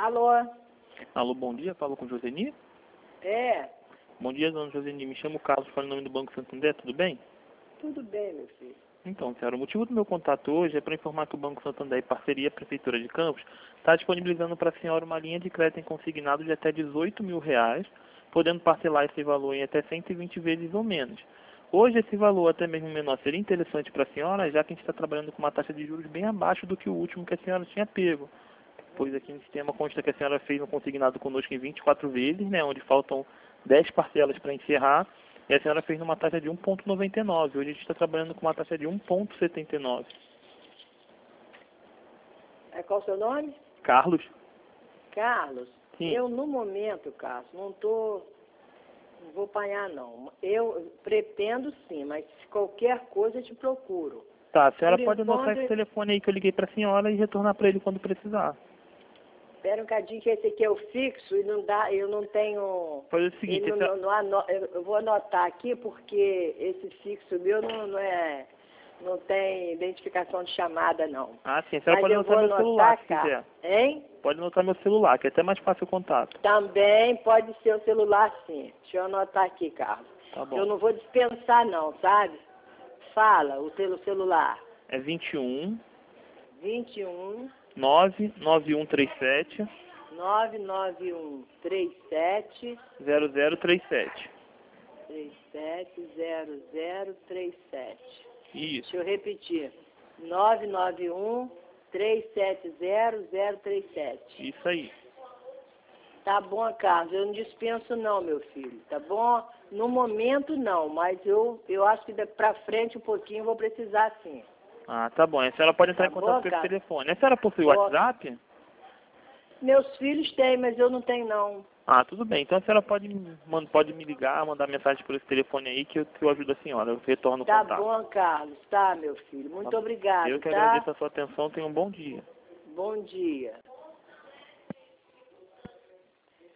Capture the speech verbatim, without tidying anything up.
Alô? Alô, bom dia, falo com Joseni? É, Bom dia, dona Joseni, me chamo Carlos, falo em nome do Banco Santander, tudo bem? tudo bem, meu filho. Então, senhora, o motivo do meu contato hoje é para informar que o Banco Santander, em parceria com a Prefeitura de Campos, está disponibilizando para a senhora uma linha de crédito em consignado de até dezoito mil reais, podendo parcelar esse valor em até cento e vinte vezes ou menos. Hoje, esse valor, até mesmo menor, seria interessante para a senhora, já que a gente está trabalhando com uma taxa de juros bem abaixo do que o último que a senhora tinha pego. Pois aqui no sistema consta que a senhora fez um consignado conosco em vinte e quatro vezes, né, onde faltam dez parcelas para encerrar, e a senhora fez numa taxa de um vírgula noventa e nove. Hoje a gente está trabalhando com uma taxa de um vírgula setenta e nove. É, qual o seu nome? Carlos? Carlos. Sim. Eu, no momento, Carlos, não tô, não vou apanhar, não. Eu pretendo sim, mas se qualquer coisa eu te procuro. Tá, a senhora Por pode anotar enquanto, esse telefone aí que eu liguei para a senhora e retornar para ele quando precisar. espera um cadinho que esse aqui é o fixo e não dá, eu não tenho... Faz o seguinte, ele não, essa... não, não ano- eu eu vou anotar aqui porque esse fixo meu não, não é... Não tem identificação de chamada, não. Ah, sim, a senhora Mas pode eu anotar vou meu celular anotar, se cá. quiser. Hein? Pode anotar meu celular, que é até mais fácil o contato. Também pode ser o celular, sim. Deixa eu anotar aqui, Carlos. Tá bom. Eu não vou dispensar, não, sabe? Fala o teu celular. É vinte e um, vinte e um, nove nove um três sete, nove nove um, três sete, zero zero três sete. três sete zero zero três sete. Isso. Deixa eu repetir. nove nove um, três sete zero zero três sete. Isso aí. Tá bom, Carlos. Eu não dispenso não, meu filho. Tá bom? No momento não, mas eu, eu acho que pra frente um pouquinho eu vou precisar sim. Ah, tá bom. A senhora pode entrar Tá em contato bom, com esse cara? telefone. A senhora possui o Ó. WhatsApp? Meus filhos têm, mas eu não tenho não. Ah, tudo bem. Então a senhora pode, me- man- pode me ligar, mandar mensagem por esse telefone aí que eu, que eu ajudo a senhora. Eu retorno o Tá contato. bom, Carlos. Tá, meu filho. Muito Tá? obrigado, Eu que tá? agradeço a sua atenção. Tenha um bom dia. Bom dia.